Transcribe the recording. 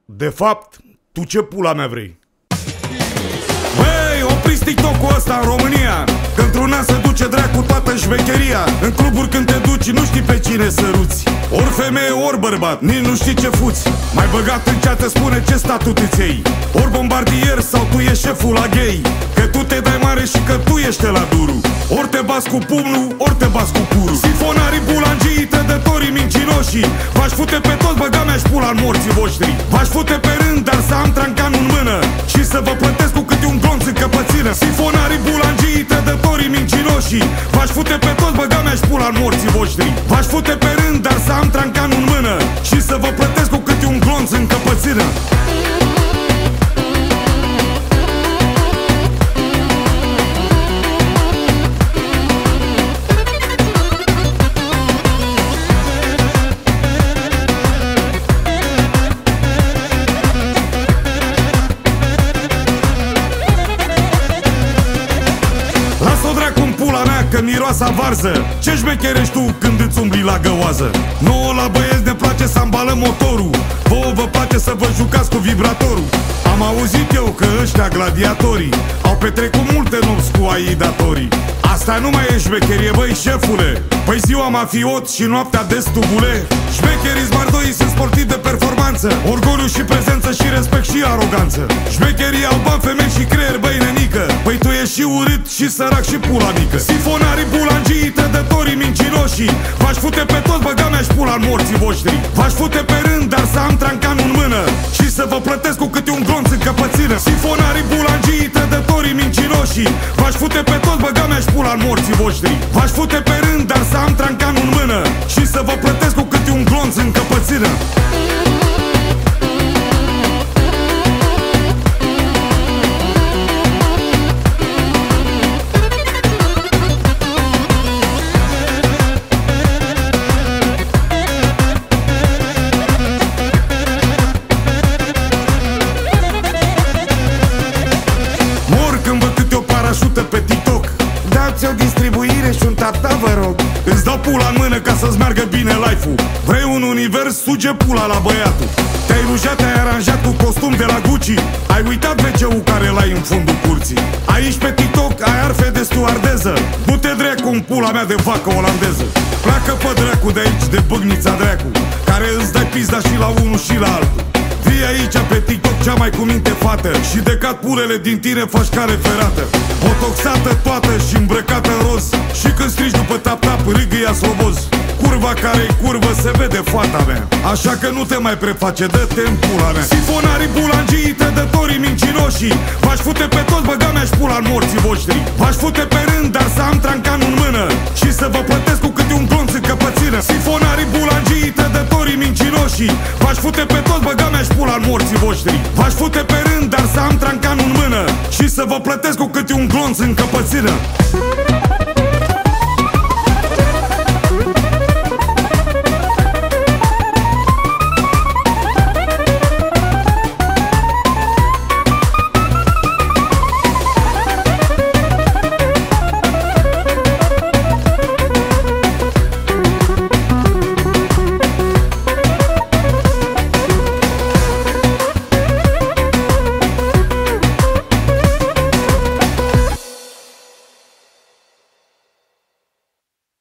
De fapt, tu ce pula mea vrei? Băi, opriți TikTok-ul ăsta în România, că într-un an se duce dracu toată șmecheria. În cluburi când te duci nu știi pe cine săruți, ori femeie, ori bărbat, nici nu știi ce fuți. Mai băgat în cea te spune ce statut îți iei, ori bombardier sau tu ești șeful la gay, că tu te dai mare și că tu ești la duru. Ori te bați cu pumnul, ori te bați cu curul. Sifonarii, bulangii, trădătorii, mincinoșii, v-aș fute pe toți, băga mea-și pula în morții voștri. V-aș fute pe rând, dar să am trancanul în mână și să vă plătesc cu câte un glonț în căpățână. Sifonarii, bulangii, trădătorii, mincinoșii, v-aș fute pe toți, băga mea-și pula în morții voștri. V-aș fute pe rând, dar să am trancanul în mână și să vă plătesc cu câte un glonț în căpățână. Las-o dracu-n pula mea că miroasa varză. Ce șmecherești tu când îți umbli la găoază? Nouă la băieți ne place să ambalăm motorul, vouă vă place să vă jucați cu vibratorul. Am auzit eu că ăștia gladiatorii au petrecut multe nopți cu aidatorii. Asta nu mai e șmecherie, băi șefule. Păi ziua mafiot și noaptea destubule. Șmecherii zmardoi sunt sportivi de performanță, orgoliu și prezență și respect și aroganță. Șmecherii au bani, femei și creier, băi nenică. Păi tu ești și urât și sărac și pula mică. Sifonarii, bulangii, trădătorii, mincinoșii, v-aș fute pe toți, băga mea-și pula în morții voștri. V-aș fute pe rând, dar să am trancanul în mână și să vă plătesc cu câte un glonț în căpățână. Sifonarii, bulangii, trădătorii, mincinoșii, v-aș fute pe toți, băga mea-și pula în morții voștri. V-aș fute pe rând, dar să am trancanul în mână și să vă plătesc cu câte un glonț în căpățână. Pe TikTok, dați o distribuire și un tata, vă rog. Îți dau pula în mână ca să-ți meargă bine life-ul. Vrei un univers? Suge pula la băiatul. Te-ai rujat, te-ai aranjat cu costum de la Gucci. Ai uitat WC-ul care l-ai în fundul curții. Aici pe TikTok ai arfe de stuardeză. Du-te dracu în pula mea de vacă olandeză. Pleacă pe dracu de aici, de bâgnița dracu, care îți dai pizda și la unul și la altul. Fii aici pe TikTok cea mai cu minte fată și de cat pulele din tine faci cale ferată. Botoxată toată și îmbrăcată în roz și când strigi după tap-tap râgâia sloboz. Curva care-i curvă se vede fata mea, așa că nu te mai preface, dă-te în pula mea. Sifonarii, bulangii, trădătorii, mincinoșii, v-aș fute pe toți, băga mea-și pula în morții voștri. V-aș fute pe rând, dar să am trancanul în mână și să vă plătesc cu câte un glonț în căpățână. Sifonarii, bulangii, trădătorii, mincinoșii, v-aș fute pe toți, băga mea-și pula în morții voștri. V-aș fute pe rând, dar să am trancanul în mână și să vă plătesc cu câte un glonț în căpățână.